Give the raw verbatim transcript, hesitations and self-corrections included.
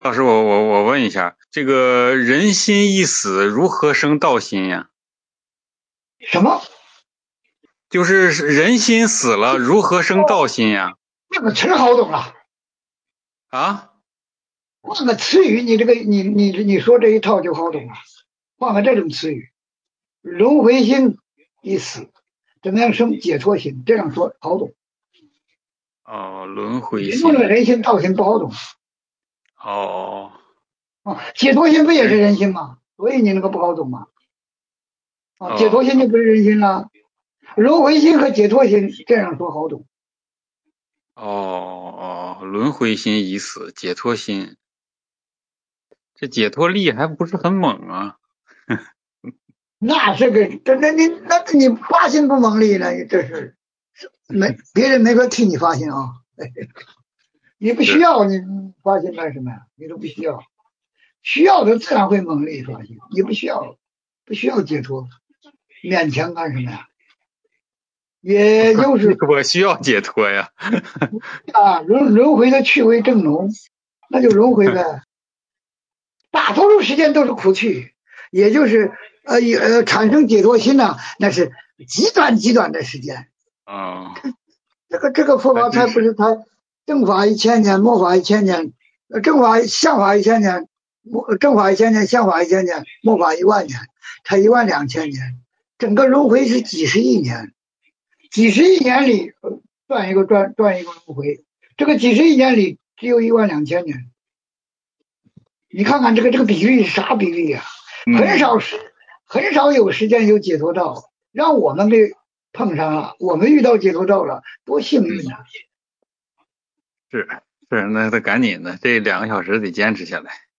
老师，我我我问一下，这个人心一死，如何生道心呀？ 什么？ 就是人心死了，如何生道心呀？ 这个词好懂了， 啊？ 换个词语，你这个你你你说这一套就好懂了。换个这种词语，轮回心已死，怎么样生解脱心？这样说好懂。 哦，轮回引用了心。 人心道心不好懂哦啊。解脱心不也是人人心吗？所以你那个不好懂吗？啊，解脱哦心就不是人心了。轮回心和解脱心这样说好懂。 哦哦，轮回心已死，解脱心，这解脱力还不是很猛啊？ 那这个这那你那你发心不猛力呢？这是没别人没法替你发心啊。你不需是。 要你发心干什么呀？你都不需要，需要的自然会猛力发心。你不需要，不需要解脱，勉强干什么呀？也就是我需要解脱呀。 啊，轮轮回的趣味正浓，那就轮回呗。大多数时间都是苦趣，也就是呃呃产生解脱心呢，那是极短极短的时间。 哦， 这个这个佛法还真是。 才不是才正法一千年，末法一千年，呃正法相法一千年，末正法一千年，相法一千年，末法一万年，才一万两千年，整个轮回是几十亿年，几十亿年里呃转一个转转一个轮回，这个几十亿年里只有一万两千年。你看看这个这个比例是啥比例呀、啊很嗯， 少时很少有时间有解脱道，让我们给碰上了，我们遇到解脱道了，多幸运呐、 嗯，是是，那得赶紧的，这两个小时得坚持下来。